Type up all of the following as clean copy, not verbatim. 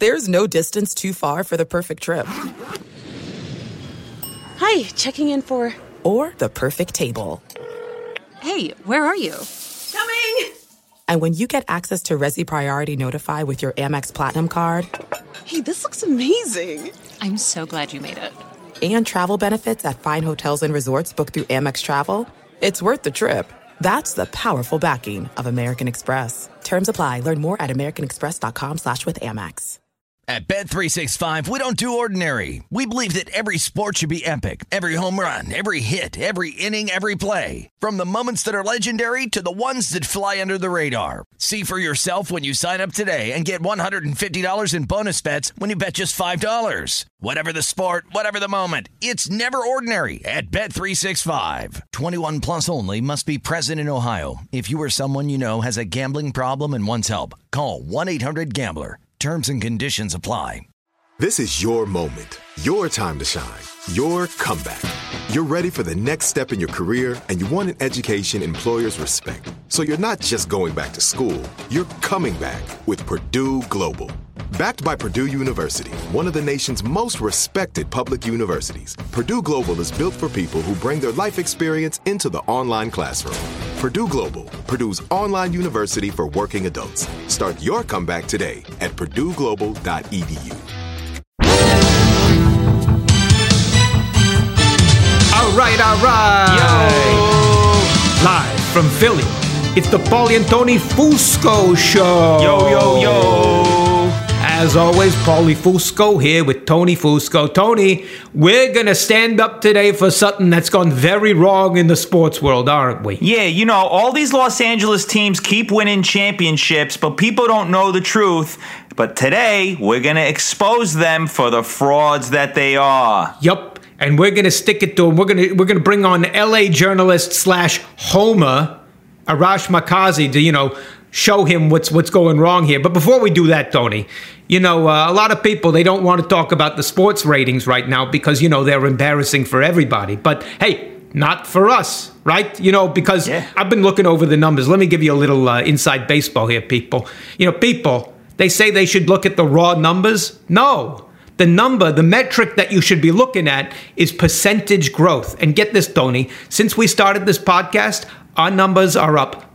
There's no distance too far for the perfect trip. Hi, checking in for... Or the perfect table. Hey, where are you? Coming! And when you get access to Resi Priority Notify with your Amex Platinum card... Hey, this looks amazing. I'm so glad you made it. And travel benefits at fine hotels and resorts booked through Amex Travel, it's worth the trip. That's the powerful backing of American Express. Terms apply. Learn more at americanexpress.com/withAmex. At Bet365, we don't do ordinary. We believe that every sport should be epic. Every home run, every hit, every inning, every play. From the moments that are legendary to the ones that fly under the radar. See for yourself when you sign up today and get $150 in bonus bets when you bet just $5. Whatever the sport, whatever the moment, it's never ordinary at Bet365. 21 plus only. Must be present in Ohio. If you or someone you know has a gambling problem and wants help, call 1-800-GAMBLER. Terms and conditions apply. This is your moment, your time to shine, your comeback. You're ready for the next step in your career, and you want an education employers respect. So you're not just going back to school, you're coming back with Purdue Global. Backed by Purdue University, one of the nation's most respected public universities, Purdue Global is built for people who bring their life experience into the online classroom. Purdue Global, Purdue's online university for working adults. Start your comeback today at purdueglobal.edu. All right. Yo. Live from Philly, it's the Paulie and Tony Fusco Show. Yo. As always, Paulie Fusco here with Tony Fusco. Tony, we're going to stand up today for something that's gone very wrong in the sports world, aren't we? Yeah, all these Los Angeles teams keep winning championships, but people don't know the truth. But today, we're going to expose them for the frauds that they are. Yup, and we're going to stick it to them. We're going to bring on LA journalist / Homer, Arash Markazi, to, show him what's going wrong here. But before we do that, Tony, a lot of people, they don't want to talk about the sports ratings right now because, they're embarrassing for everybody. But hey, not for us, right? Because I've been looking over the numbers. Let me give you a little inside baseball here, people. People, they say they should look at the raw numbers. No. The metric that you should be looking at is percentage growth. And get this, Tony, since we started this podcast, our numbers are up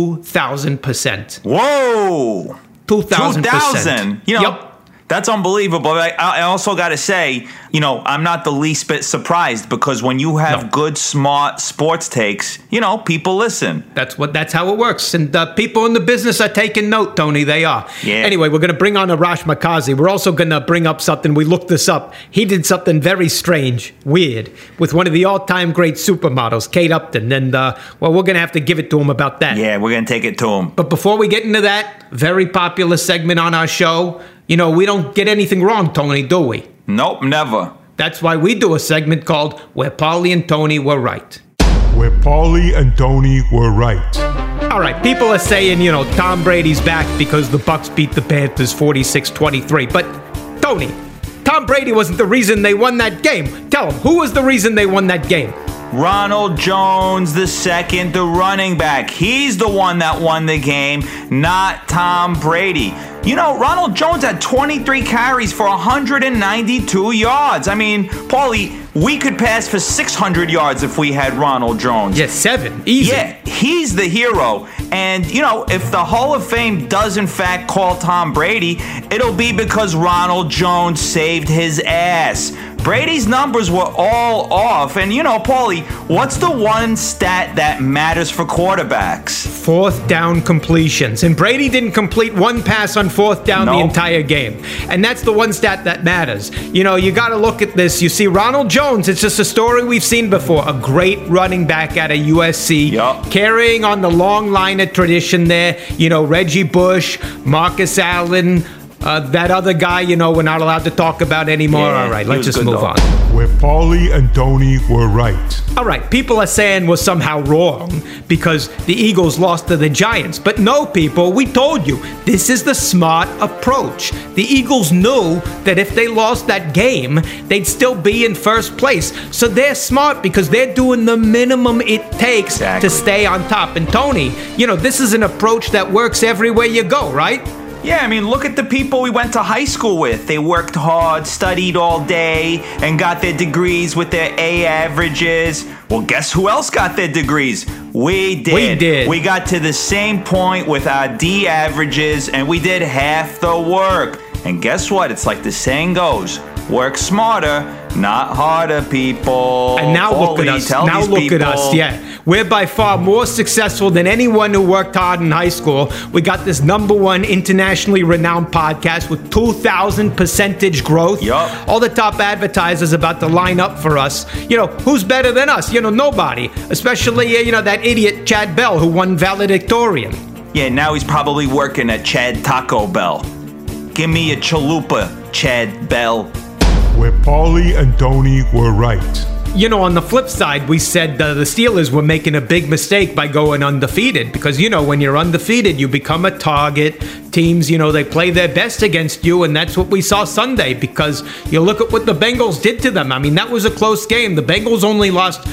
2,000%. Whoa! 2,000%. 2,000. Yep. That's unbelievable. I also got to say, I'm not the least bit surprised because when you have good, smart sports takes, people listen. That's how it works. And people in the business are taking note, Tony. They are. Yeah. Anyway, we're going to bring on Arash Markazi. We're also going to bring up something. We looked this up. He did something very strange, weird, with one of the all-time great supermodels, Kate Upton. And, we're going to have to give it to him about that. Yeah, we're going to take it to him. But before we get into that, very popular segment on our show, we don't get anything wrong, Tony, do we? Nope, never. That's why we do a segment called Where Paulie and Tony Were Right. Where Paulie and Tony were right. All right, people are saying, Tom Brady's back because the Bucs beat the Panthers 46-23. But, Tony, Tom Brady wasn't the reason they won that game. Tell him, who was the reason they won that game? Ronald Jones II, the running back. He's the one that won the game, not Tom Brady. Ronald Jones had 23 carries for 192 yards. I mean, Paulie, we could pass for 600 yards if we had Ronald Jones. Yeah, 7. Easy. Yeah, he's the hero. And, if the Hall of Fame does in fact call Tom Brady, it'll be because Ronald Jones saved his ass. Brady's numbers were all off. And, Paulie, what's the one stat that matters for quarterbacks? 4th down completions. And Brady didn't complete one pass on 4th down the entire game. And that's the one stat that matters. You got to look at this. You see, Ronald Jones, it's just a story we've seen before. A great running back out of USC. Carrying on the long line of tradition there. Reggie Bush, Marcus Allen, that other guy, we're not allowed to talk about anymore. Yeah, all right, let's just move on. Where Paulie and Tony were right. All right, people are saying we're somehow wrong because the Eagles lost to the Giants. But no, people, we told you, this is the smart approach. The Eagles knew that if they lost that game, they'd still be in first place. So they're smart because they're doing the minimum it takes to stay on top. And Tony, this is an approach that works everywhere you go, right? Yeah, I mean, look at the people we went to high school with. They worked hard, studied all day, and got their degrees with their A averages. Well, guess who else got their degrees? We did. We got to the same point with our D averages, and we did half the work. And guess what? It's like the saying goes, work smarter, not harder, people. And now look at us. Now look at us. Yeah. We're by far more successful than anyone who worked hard in high school. We got this #1 internationally renowned podcast with 2,000% growth. Yup. All the top advertisers about to line up for us. You know, who's better than us? You know, nobody. Especially, that idiot Chad Bell who won valedictorian. Yeah, now he's probably working at Chad Taco Bell. Give me a chalupa, Chad Bell. Where Paulie and Tony were right. On the flip side, we said the Steelers were making a big mistake by going undefeated because, when you're undefeated, you become a target. Teams, they play their best against you, and that's what we saw Sunday because you look at what the Bengals did to them. I mean, that was a close game. The Bengals only lost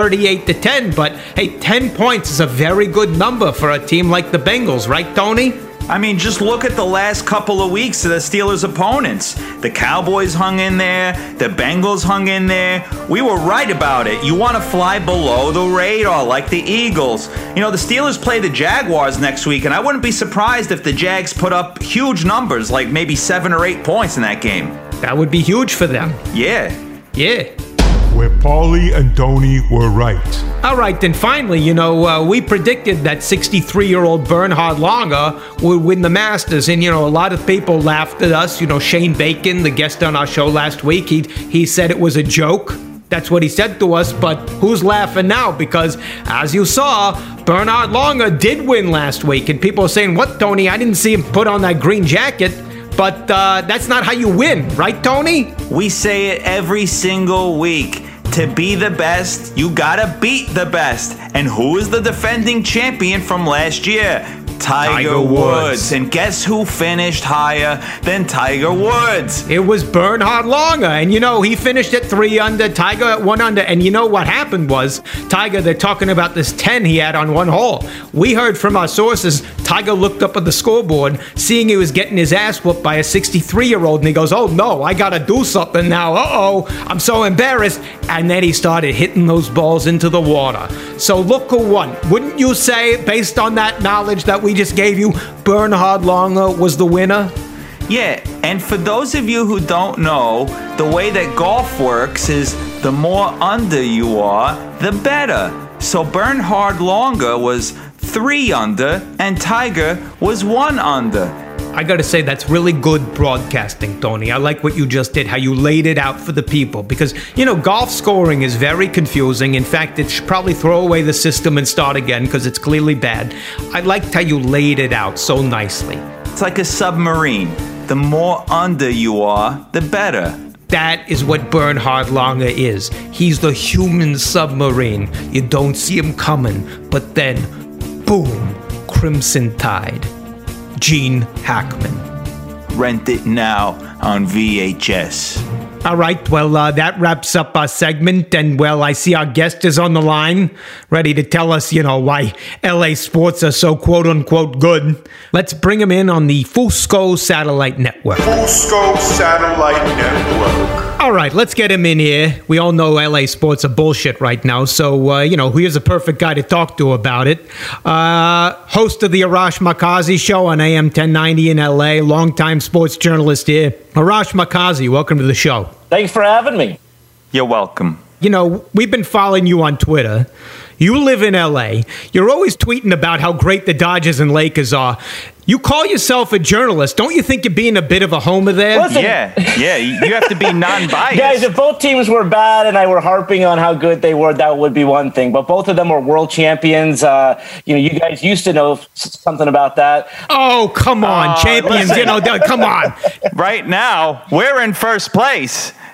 38-10, but, hey, 10 points is a very good number for a team like the Bengals, right, Tony? I mean, just look at the last couple of weeks of the Steelers' opponents. The Cowboys hung in there. The Bengals hung in there. We were right about it. You want to fly below the radar like the Eagles. The Steelers play the Jaguars next week, and I wouldn't be surprised if the Jags put up huge numbers, like maybe 7 or 8 points in that game. That would be huge for them. Yeah. Yeah. Where Paulie and Tony were right. All right, then finally, we predicted that 63-year-old Bernhard Langer would win the Masters. And, a lot of people laughed at us. Shane Bacon, the guest on our show last week, he said it was a joke. That's what he said to us, but who's laughing now? Because, as you saw, Bernhard Langer did win last week. And people are saying, what, Tony? I didn't see him put on that green jacket. But that's not how you win, right, Tony? We say it every single week. To be the best, you gotta beat the best. And who is the defending champion from last year? Tiger Woods. And guess who finished higher than Tiger Woods? It was Bernhard Langer. And he finished at 3 under, Tiger at 1 under. And what happened was, Tiger, they're talking about this 10 he had on one hole. We heard from our sources, Tiger looked up at the scoreboard, seeing he was getting his ass whooped by a 63-year-old. And he goes, oh no, I gotta do something now. Uh-oh, I'm so embarrassed. And then he started hitting those balls into the water. So look who won. Wouldn't you say, based on that knowledge that we just gave you, Bernhard Langer was the winner? Yeah, and for those of you who don't know, the way that golf works is the more under you are, the better. So Bernhard Langer was 3 under and Tiger was 1 under. I gotta say, that's really good broadcasting, Tony. I like what you just did, how you laid it out for the people. Because, golf scoring is very confusing. In fact, it should probably throw away the system and start again because it's clearly bad. I liked how you laid it out so nicely. It's like a submarine. The more under you are, the better. That is what Bernhard Langer is. He's the human submarine. You don't see him coming, but then, boom, Crimson Tide. Gene Hackman. Rent it now on VHS. All right, well, that wraps up our segment, and, well, I see our guest is on the line, ready to tell us, why LA sports are so quote-unquote good. Let's bring him in on the Fusco Satellite Network. Fusco Satellite Network. All right, let's get him in here. We all know LA sports are bullshit right now, so, here's a perfect guy to talk to about it. Host of the Arash Markazi Show on AM 1090 in LA, longtime sports journalist here. Arash Markazi, welcome to the show. Thanks for having me. You're welcome. We've been following you on Twitter. You live in LA. You're always tweeting about how great the Dodgers and Lakers are. You call yourself a journalist. Don't you think you're being a bit of a homer there? Listen, yeah. You have to be non-biased. Guys, if both teams were bad and I were harping on how good they were, that would be one thing. But both of them were world champions. You guys used to know something about that. Oh, come on, champions. Listen. Come on. Right now, we're in first place.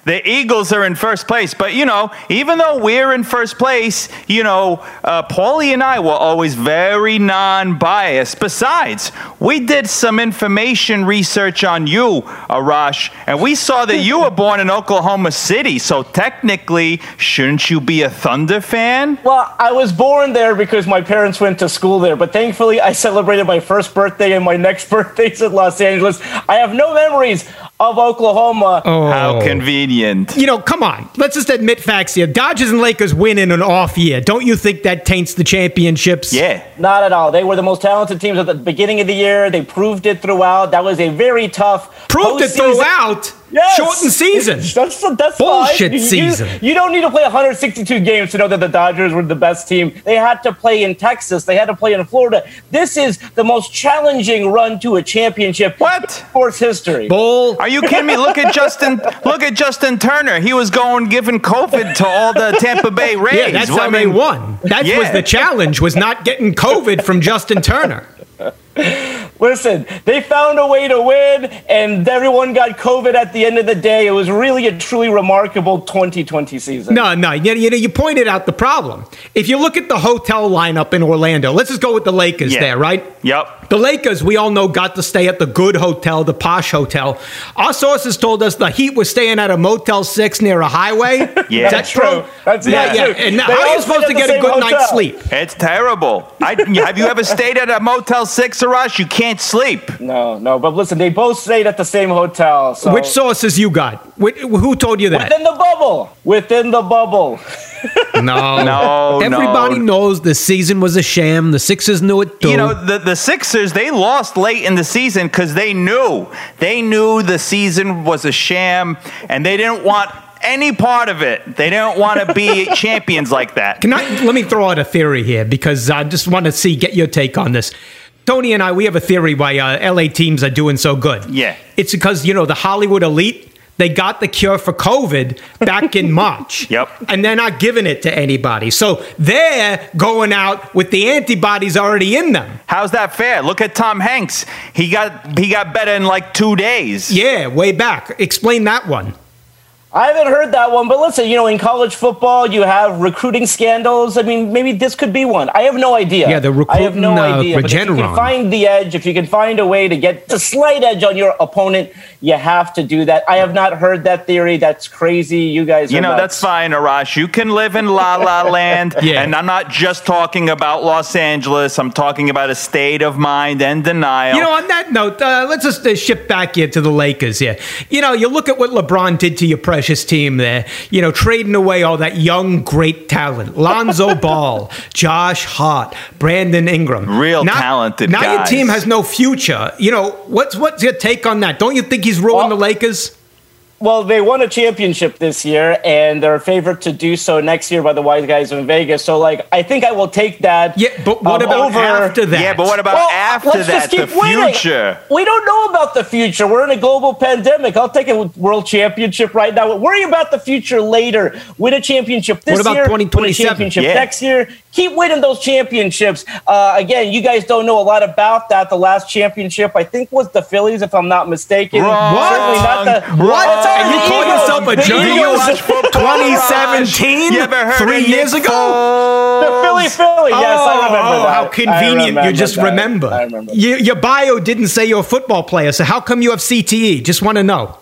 The Eagles are in first place. But, even though we're in first place, Paulie and I were always very non-biased. Besides, we did some information research on you, Arash, and we saw that you were born in Oklahoma City. So technically, shouldn't you be a Thunder fan? Well, I was born there because my parents went to school there. But thankfully, I celebrated my first birthday and my next birthday's in Los Angeles. I have no memories of Oklahoma. Oh. How convenient. Come on. Let's just admit facts here. Dodgers and Lakers win in an off year. Don't you think that taints the championships? Yeah. Not at all. They were the most talented teams at the beginning of the year. They proved it throughout. That was a very tough Proved it throughout? Yes. Shortened season. That's bullshit fine. season. You don't need to play 162 games to know that the Dodgers were the best team. They had to play in Texas. They had to play in Florida. This is the most challenging run to a championship in sports history. Bull. Are you kidding me? Look at Justin Turner. He was giving COVID to all the Tampa Bay Rays. Yeah, that's how they won. That was the challenge, was not getting COVID from Justin Turner. Listen, they found a way to win, and everyone got COVID at the end of the day. It was really a truly remarkable 2020 season. No. You pointed out the problem. If you look at the hotel lineup in Orlando, let's just go with the Lakers there, right? Yep. The Lakers, we all know, got to stay at the good hotel, the posh hotel. Our sources told us the Heat was staying at a Motel 6 near a highway. Yeah. Is that true? That's true. And how are you supposed to get a good night's sleep? It's terrible. Have you ever stayed at a Motel 6, Arash? You can't sleep. No. But listen, they both stayed at the same hotel. So. Which sources you got? Who told you that? Within the bubble. No. Everybody knows the season was a sham. The Sixers knew it too. The Sixers, they lost late in the season because they knew the season was a sham, and they didn't want any part of it. They don't want to be champions like that. Let me throw out a theory here, because I just want to get your take on this. Tony and I, we have a theory why LA teams are doing so good. Yeah. It's because, the Hollywood elite, they got the cure for COVID back in March. Yep. And they're not giving it to anybody. So they're going out with the antibodies already in them. How's that fair? Look at Tom Hanks. He got better in like 2 days. Yeah, way back. Explain that one. I haven't heard that one, but listen, in college football, you have recruiting scandals. I mean, maybe this could be one. I have no idea. Yeah, the recruiting, I have no idea. But if you can find the edge, if you can find a way to get the slight edge on your opponent, you have to do that. I have not heard that theory. That's crazy. You guys are nuts. That's fine, Arash. You can live in La La Land, and I'm not just talking about Los Angeles. I'm talking about a state of mind and denial. On that note, let's just shift back here to the Lakers here. You look at what LeBron did to your precious team there, trading away all that young, great talent. Lonzo Ball, Josh Hart, Brandon Ingram. Real talented guys. Now your team has no future. What's your take on that? Don't you think he's ruining the Lakers? Well, they won a championship this year, and they're favored to do so next year by the wise guys in Vegas. So, I think I will take that. Yeah, but what about after that? Yeah, but what about after that? The future. We don't know about the future. We're in a global pandemic. I'll take a world championship right now. Worry about the future later. Win a championship this year. What about 2027? Win a championship next year. Keep winning those championships. Again, you guys don't know a lot about that. The last championship, I think, was the Phillies, if I'm not mistaken. Wrong. Certainly not the... What? And you call yourself a journalist? 2017? You ever heard 3 years ago? The Philly. Yes, I remember that. How convenient. You just remember. I remember. Your bio didn't say you're a football player, so how come you have CTE? Just want to know.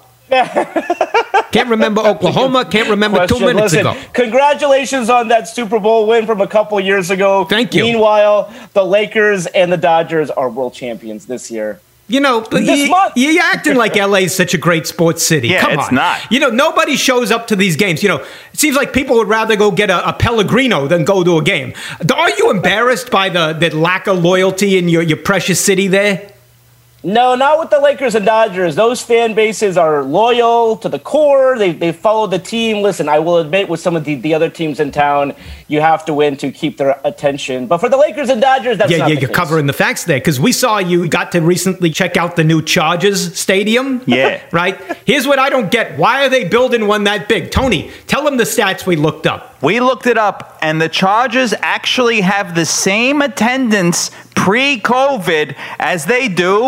Can't remember Oklahoma. Can't remember 2 minutes ago. Congratulations on that Super Bowl win from a couple years ago. Thank you. Meanwhile, the Lakers and the Dodgers are world champions this year. You're acting like LA is such a great sports city. Yeah, Come on. It's not. Nobody shows up to these games. It seems like people would rather go get a Pellegrino than go to a game. Are you embarrassed by the lack of loyalty in your precious city there? No, not with the Lakers and Dodgers. Those fan bases are loyal to the core. They follow the team. Listen, I will admit with some of the other teams in town, you have to win to keep their attention. But for the Lakers and Dodgers, that's not the you're case. Covering the facts there, because we saw you got to recently check out the new Chargers stadium. Yeah. Right? Here's what I don't get. Why are they building one that big? Tony, tell them the stats we looked up. We looked it up, and the Chargers actually have the same attendance pre-COVID as they do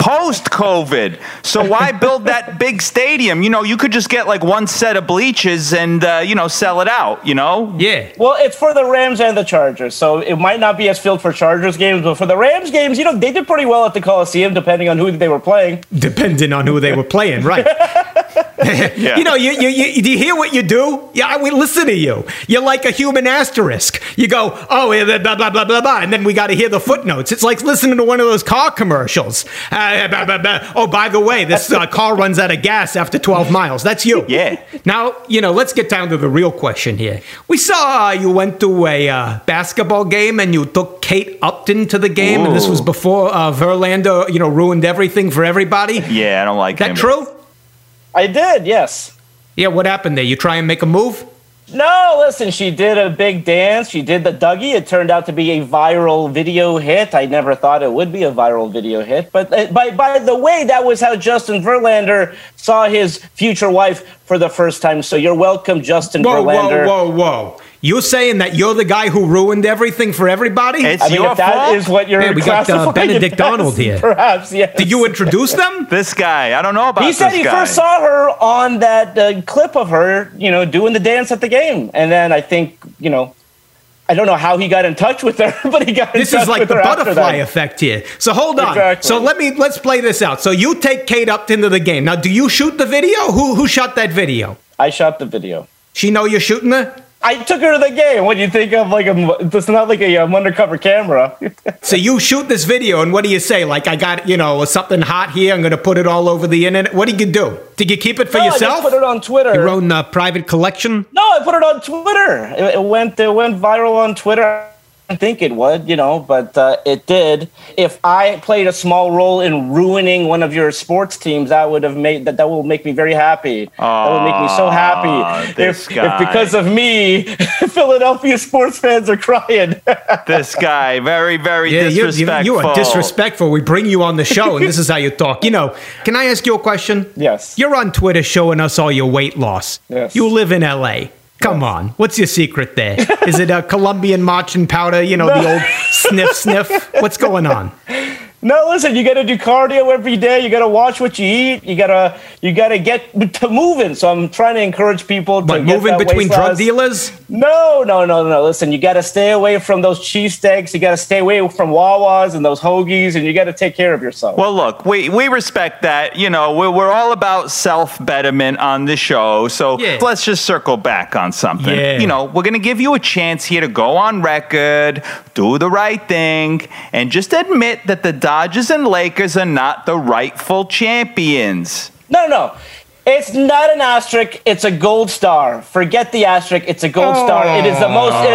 post-COVID. So why build that big stadium? You could just get like one set of bleachers and, sell it out, Yeah. Well, it's for the Rams and the Chargers, so it might not be as filled for Chargers games, but for the Rams games, they did pretty well at the Coliseum, depending on who they were playing. Depending on who they were playing, right. Yeah. You do you hear what you do? Yeah, we listen to you. You're like a human asterisk. You go, blah, blah, blah, blah, blah, and then we got to hear the footnotes. It's like listening to one of those car commercials. Blah, blah, blah. Oh, by the way, this car runs out of gas after 12 miles. That's you. Yeah. Now, let's get down to the real question here. We saw you went to a basketball game and you took Kate Upton to the game, and this was before Verlander, ruined everything for everybody. Yeah, I don't like him. That true? I did, yes. Yeah, what happened there? You try and make a move? No, listen, she did a big dance. She did the Dougie. It turned out to be a viral video hit. I never thought it would be a viral video hit. But by the way, that was how Justin Verlander saw his future wife for the first time. So you're welcome, Justin Verlander. Whoa. You're saying that you're the guy who ruined everything for everybody? It's your fault. That is what you're we got Benedict Arnold here. Perhaps, yes. Did you introduce them? This guy. I don't know about this guy. He said he first saw her on that clip of her, doing the dance at the game. And then I think, I don't know how he got in touch with her, but he got in touch with her. This is like the butterfly effect here. So hold on. Exactly. So let's play this out. So you take Kate Upton to the game. Now, do you shoot the video? Who shot that video? I shot the video. She know you're shooting her? I took her to the game. What do you think of? It's not like a undercover camera. So you shoot this video, and what do you say? Like, I got, something hot here. I'm going to put it all over the internet. What do you do? Did you keep it for yourself? I just put it on Twitter. Your own private collection? No, I put it on Twitter. It went viral on Twitter. I think it would, but it did. If I played a small role in ruining one of your sports teams, that would have made that will make me very happy. That would make me so happy. If because of me, Philadelphia sports fans are crying. This guy, very, very disrespectful. You are disrespectful. We bring you on the show, and this is how you talk. Can I ask you a question? Yes. You're on Twitter showing us all your weight loss. Yes. You live in L.A. Come on. What's your secret there? Is it a Colombian marching powder, the old sniff? What's going on? No, listen, you got to do cardio every day. You got to watch what you eat. You got to get to moving. So I'm trying to encourage people to get moving that between weight drug loss. dealers? No. Listen, you got to stay away from those cheesesteaks. You got to stay away from Wawas and those hoagies, and you got to take care of yourself. Well, look, we respect that. We're all about self-betterment on the show. So let's just circle back on something. Yeah. We're going to give you a chance here to go on record, do the right thing, and just admit that the Dodgers and Lakers are not the rightful champions. No. It's not an asterisk. It's a gold star. Forget the asterisk. It's a gold star. It is the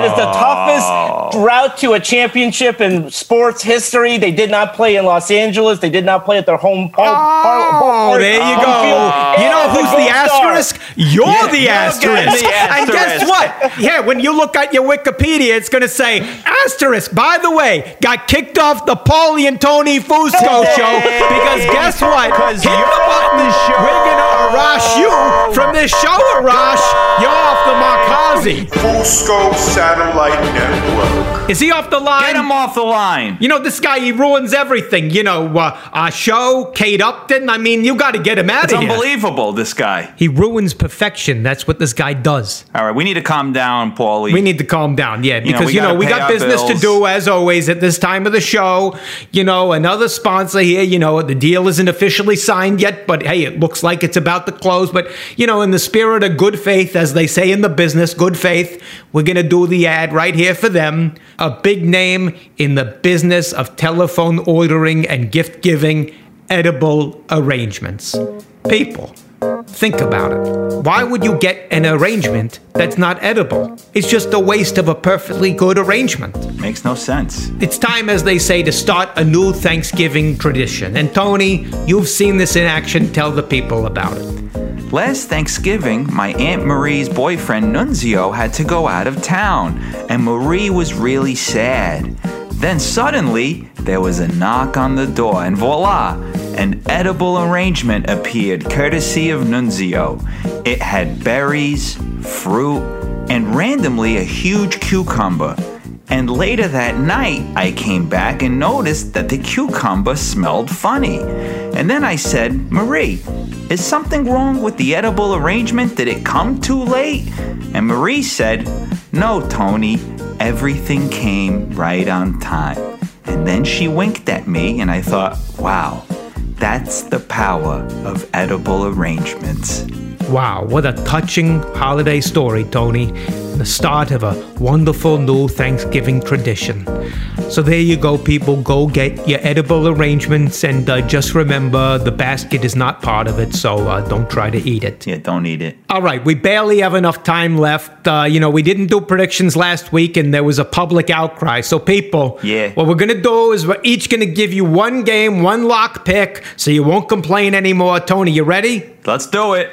toughest route to a championship in sports history. They did not play in Los Angeles. They did not play at their home park. There you go. You know who's the asterisk? You're the asterisk. And guess what? Yeah, when you look at your Wikipedia, it's going to say, asterisk, by the way, got kicked off the Paulie and Tony Fusco show because guess what? Because you're on the show. We're going to Arash you from this show, Arash. You're off the Markazi. Fusco Satellite Network. Is he off the line? Get him off the line. This guy, he ruins everything. Our show, Kate Upton. I mean, you got to get him out of here. It's unbelievable, this guy. He ruins perfection. That's what this guy does. All right, we need to calm down, Paulie. We need to calm down, yeah, because, we got business to do, as always, at this time of the show. Another sponsor here, the deal isn't officially signed yet, but hey, it looks like it's about to close. But, in the spirit of good faith, as they say in the business, good faith, we're going to do the ad right here for them. A big name in the business of telephone ordering and gift giving, Edible Arrangements. People, think about it. Why would you get an arrangement that's not edible? It's just a waste of a perfectly good arrangement. Makes no sense. It's time, as they say, to start a new Thanksgiving tradition. And Tony, you've seen this in action. Tell the people about it. Last Thanksgiving, my Aunt Marie's boyfriend Nunzio had to go out of town, and Marie was really sad. Then suddenly, there was a knock on the door, and voila, an edible arrangement appeared courtesy of Nunzio. It had berries, fruit, and randomly a huge cucumber. And later that night, I came back and noticed that the cucumber smelled funny. And then I said, Marie, is something wrong with the edible arrangement? Did it come too late? And Marie said, no, Tony, everything came right on time. And then she winked at me and I thought, wow, that's the power of edible arrangements. Wow, what a touching holiday story, Tony. The start of a wonderful new Thanksgiving tradition. So there you go, people. Go get your edible arrangements and just remember the basket is not part of it, so don't try to eat it. Yeah, don't eat it. All right, we barely have enough time left. We didn't do predictions last week and there was a public outcry. So people, what we're going to do is we're each going to give you one game, one lock pick, so you won't complain anymore. Tony, you ready? Let's do it.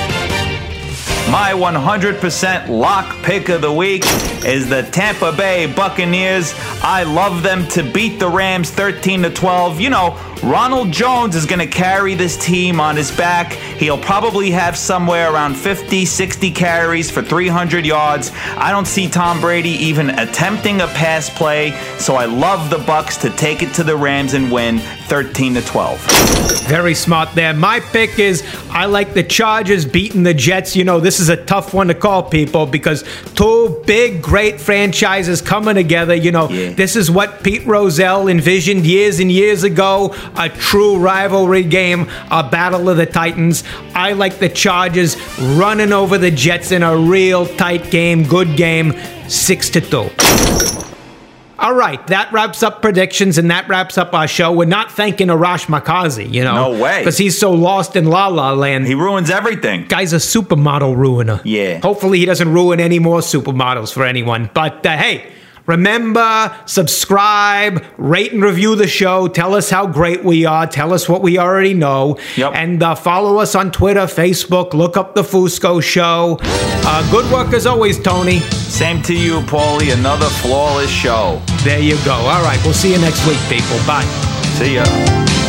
My 100% lock pick of the week is the Tampa Bay Buccaneers. I love them to beat the Rams 13-12. You know, Ronald Jones is going to carry this team on his back. He'll probably have somewhere around 50, 60 carries for 300 yards. I don't see Tom Brady even attempting a pass play, so I love the Bucs to take it to the Rams and win 13-12. Very smart there. My pick is I like the Chargers beating the Jets. You know, this is a tough one to call, people, because two big, great franchises coming together. You know, This is what Pete Rozelle envisioned years and years ago. A true rivalry game, a battle of the Titans. I like the Chargers running over the Jets in a real tight game, good game, 6-2. All right, that wraps up predictions and that wraps up our show. We're not thanking Arash Markazi, you know. No way. Because he's so lost in La La Land. He ruins everything. Guy's a supermodel ruiner. Yeah. Hopefully he doesn't ruin any more supermodels for anyone. But hey, remember, subscribe, rate and review the show. Tell us how great we are. Tell us what we already know. Yep. And follow us on Twitter, Facebook. Look up The Fusco Show. Good work as always, Tony. Same to you, Paulie. Another flawless show. There you go. All right, we'll see you next week, people. Bye. See ya.